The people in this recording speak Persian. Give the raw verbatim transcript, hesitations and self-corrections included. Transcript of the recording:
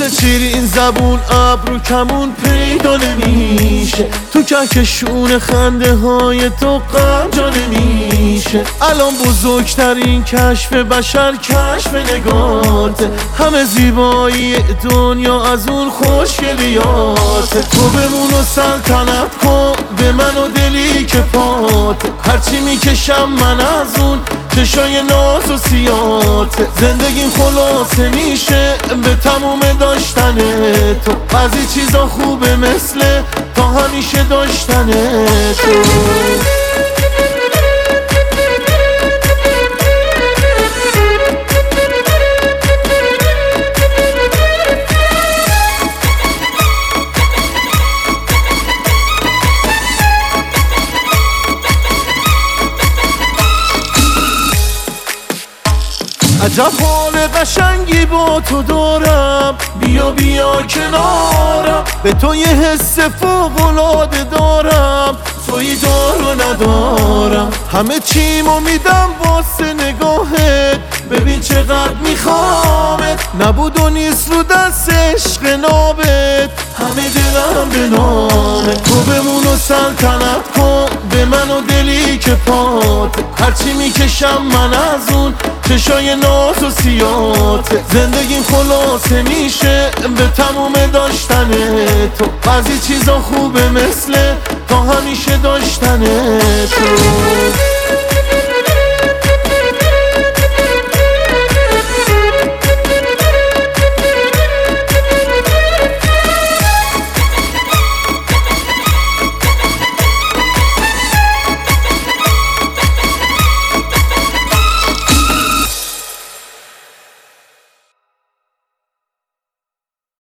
مثل شیرین زبون ابرو کمون پیدا نمیشه، تو کهکشون خنده های تو غم جا نمیشه. الان بزرگترین کشف بشر کشف نگاته، همه زیبایی دنیا از اون خوشگلیاته. تو بمون و سلطنت کن به من و دلی که پاته، هرچی میکشم من از اون چشای ناز و سیاته. زندگیم خلاصه میشه به تموم داشتن تو، بعضی چیزا خوبه مثل تا همیشه داشتن تو. عجب حال قشنگی با تو دارم، بیا بیا کنارم، به تو یه حس فوق‌العاده دارم، تویی دارو ندارم. همه چیمو میدم واسه نگاهت، ببین چقدر میخوامت، نبود و نیست رو دست عشق نابت، همه دلم به نامت. تو بمون و سلطنت کن به من و دلی که پات، هرچی میکشم من از اون چشای ناز و سیاته. زندگیم خلاصه میشه به تموم داشتن تو، بعضی چیزا خوبه مثل تا همیشه داشتن تو.